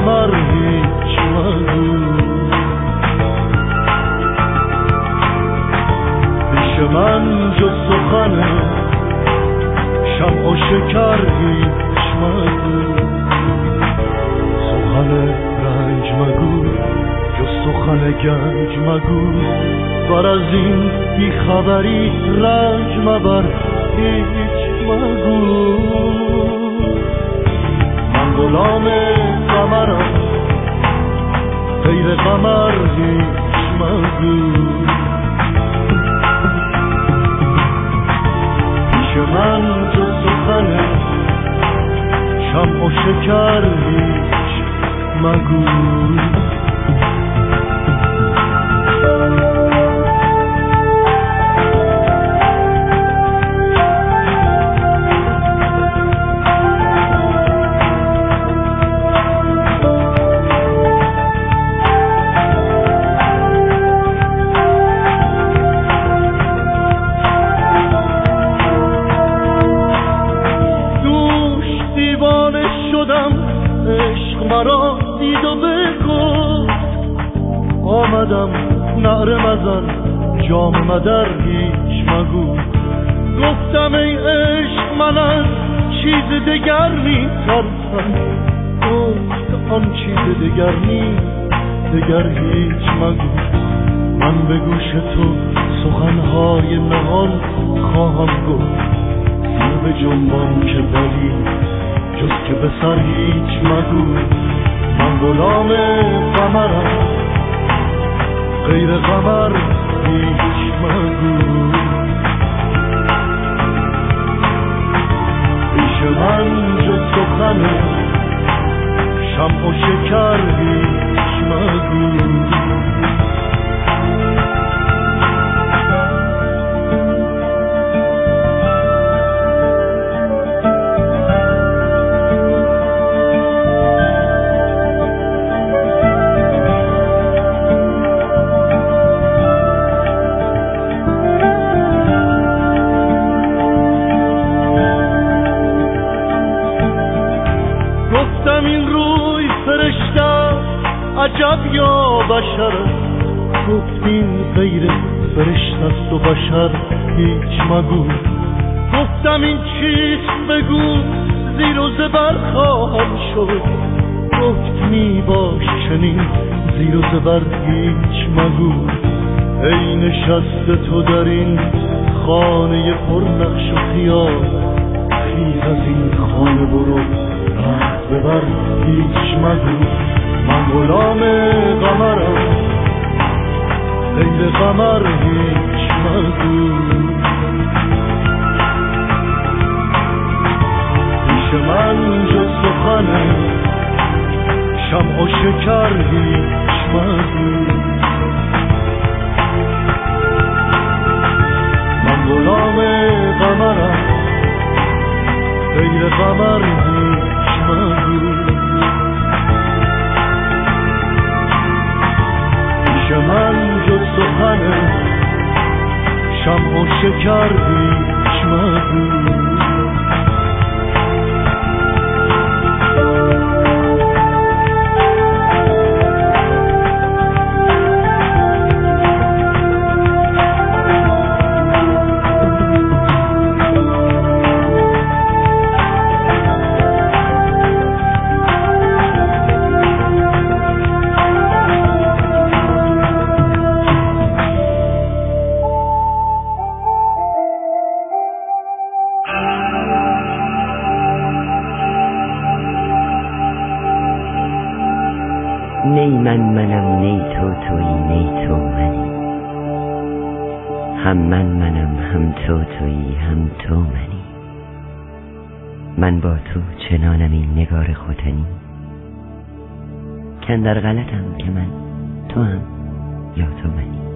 قمر هیچ مگو، پیش من جز سخن شمع و شکر هیچ مگو. سخن رنج مگو جز سخن گنج مگو، بر از این بی خبری رنج مبر هیچ مگو. من غلام قمرم غیر قمر هیچ مگو، پیش من جز سخن شمع و شکر هیچ مگو. عشق مرا دید و بگفت، آمدم نعره مزن جام مدر هیچ مگو. گفتم ای عشق من از چیز دگر می ترسم، گفت آن چیز دگر نیست دگر هیچ مگو. من به گوش تو سخنهای نهان خواهم گفت، سر به جنبان که بلی جز که به سر هیچ مگو. من غلام قمرم غیر قمر هیچ مگو، پیش من جز سخن شمع و شکر هیچ مگو. این روی فرشته عجب یا بشر، گفتین غیر فرشته است و بشر هیچ مگو. گفتم این چیست بگو زیر و زبر خواهم شد، گفت می باش چنین زیر و زبر هیچ مگو. ای نشسته تو در این خانه پر نقش و خیال، خیز از این خانه برو رخت ببر هیچ مگو. من غلام قمرم غیر قمر هیچ مگو، پیش من جز سخن شمع و شکر هیچ مگو. من غلام قمرم غیر قمر هیچ مگو، پیش من جز سخن شمع و شکر هیچ مگو. نی منم نی تویی نی تو منی، هم منم هم تویی هم تو منی. من با تو چنانم این نگار ختنی، کن در غلطم که من تو هم یا تو منی.